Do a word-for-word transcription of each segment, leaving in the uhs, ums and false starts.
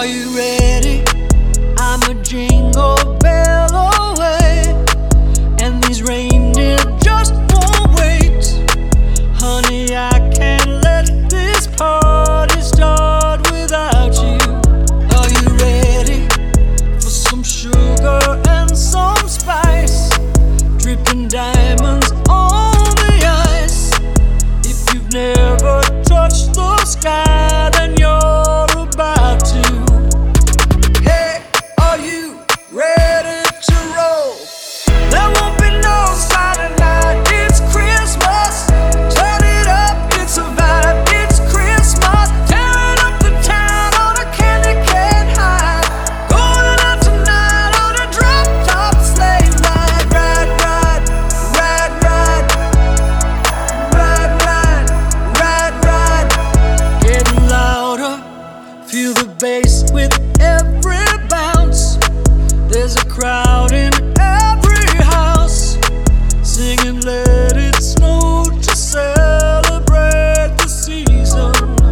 Are you ready? I'm a jingle bell away, and these reindeer just won't wait. Honey, I can't let this party start without you. Are you ready for some sugar and some spice? Dripping diamonds on the ice. If you've never touched the sky, then you're about to. Hey, are you ready to roll? There won't be no silent night. It's Christmas. Turn it up, it's a vibe. It's Christmas. Tearing up the town on a candy cane high. Going out tonight on a drop top sleigh ride. Ride, ride, ride, ride. Ride, ride, ride, ride. Getting louder. Feel the bass with every bounce. There's a crowd in every house, singing Let It Snow to celebrate the season.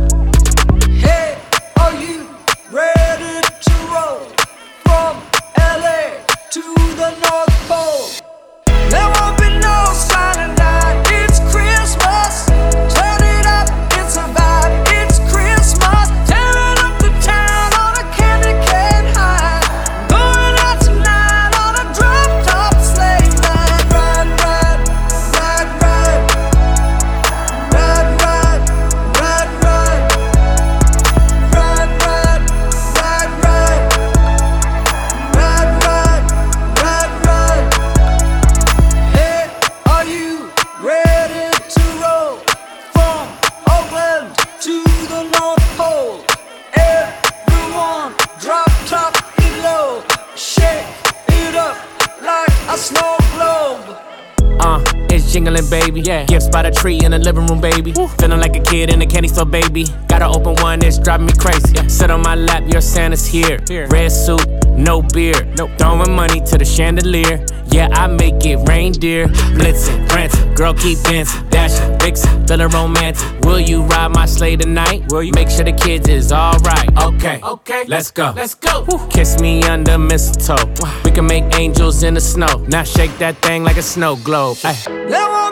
Hey, are you ready to roll? From L A to the North Pole, there won't be no silent night. It's Christmas. Turn it up, it's a vibe. It's Christmas. Tearing up the town on a candy cane high. Going out tonight on a drop top sleigh ride. Ride, ride, ride, ride. Ride, ride, ride, ride. Ride, ride, ride, ride. Ride, ride, ride, ride. Hey, are you ready to roll? From Oakland to the North Pole, everyone drop top it low. Shake it up like a snow globe. Uh, it's jingling, baby. Yeah. Gifts by the tree in the living room, baby. Woo. Feeling like a kid in a candy store, baby. Gotta open one, it's driving me crazy. Yeah. Sit on my lap, your Santa's here. here. Red suit, no beard. Nope. Throwing money to the chandelier. Yeah, I make it reindeer. Blitzing, prancing, girl keep dancing, dashing, vixen, feeling romantic. Will you ride my sleigh tonight? Will you make sure the kids is alright? Okay, okay, let's go. Let's go. Woo. Kiss me under mistletoe. We can make angels in the snow. Now shake that thing like a snow globe. Ay. There